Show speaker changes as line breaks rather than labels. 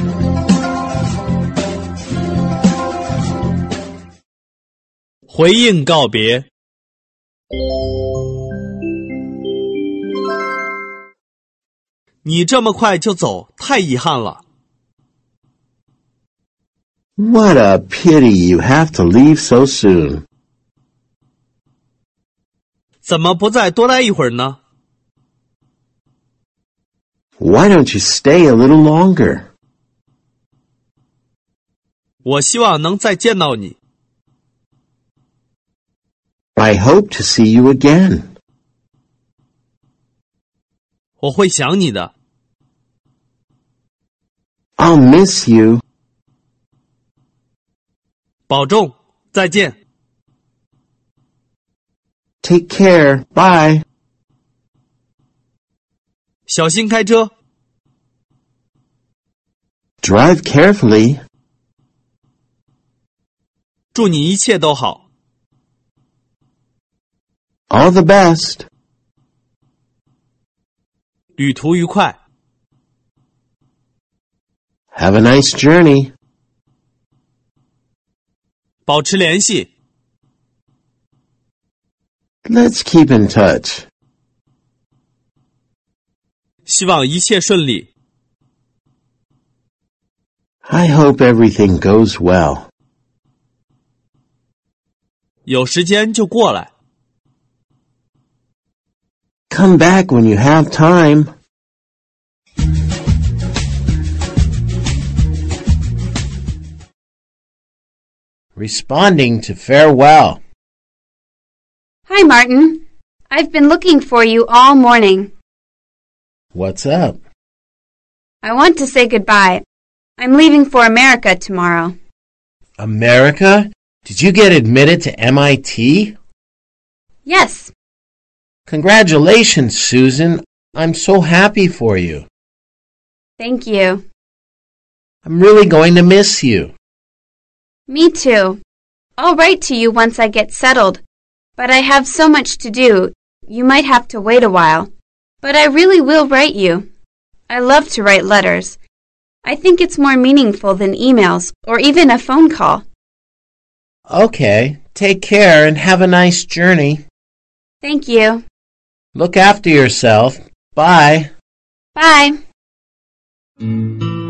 回应告别。你这么快就走，太遗憾了。
What a pity you have to leave so soon.
怎么不再多待一会儿呢？
Why don't you stay a little longer?
我希望能再见到你。
I hope to see you again.
我会想你的。
I'll miss you.
保重，再见。
Take care. Bye.
小心开车。
Drive carefully.
祝你一切都好。
All the best.
旅途愉快。
Have a nice journey.
保持联系。
Let's keep in touch.
希望一切顺利。
I hope everything goes well.
有时间就过来。
Come back when you have time.
Responding to farewell.
Hi, Martin. I've been looking for you all morning.
What's up?
I want to say goodbye. I'm leaving for America tomorrow.
America? Did you get admitted to MIT?
Yes.
Congratulations, Susan. I'm so happy for you.
Thank you.
I'm really going to miss you.
Me too. I'll write to you once I get settled, but I have so much to do, you might have to wait a while. But I really will write you. I love to write letters. I think it's more meaningful than emails or even a phone call.
Okay, take care and have a nice journey.
Thank you.
Look after yourself. Bye.
Bye.